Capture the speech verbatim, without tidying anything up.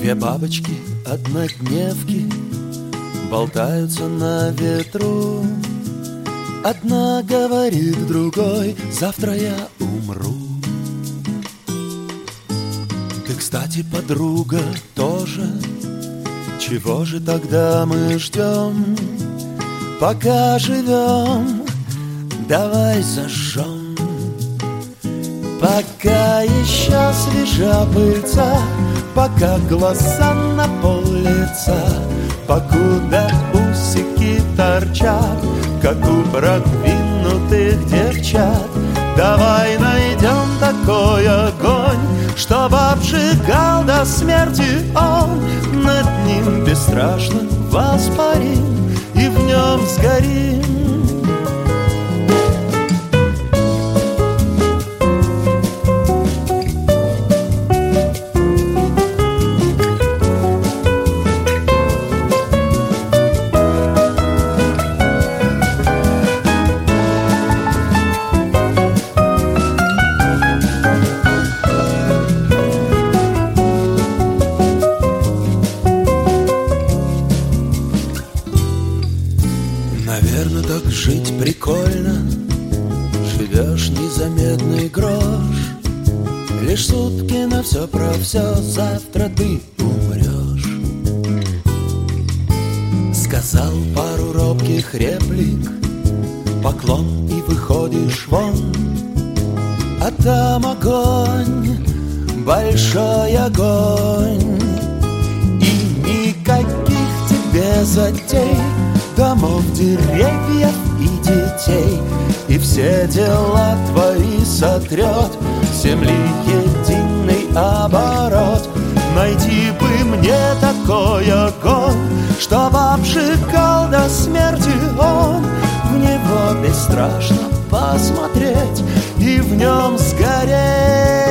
Две бабочки, однодневки, болтаются на ветру. Одна говорит другой: завтра я умру. Ты, кстати, подруга, тоже. Чего же тогда мы ждем? Пока живем, давай зажжем. Пока еще свежа пыльца, пока глаза на пол лица, покуда усики торчат, как у продвинутых девчат. Давай найдем такой огонь, чтоб обжигал до смерти он. Над ним бесстрашно воспарим и в нем сгорим. Наверно, так жить прикольно. Живешь незаметный грош, лишь сутки на все про все, завтра ты умрешь. Сказал пару робких реплик, поклон и выходишь вон. А там огонь, большой огонь, и никаких тебе затей, домов, деревьев и детей. И все дела твои сотрет земли единый оборот. Найти бы мне такой огонь, чтоб обжигал до смерти он. В него бесстрашно посмотреть и в нем сгореть.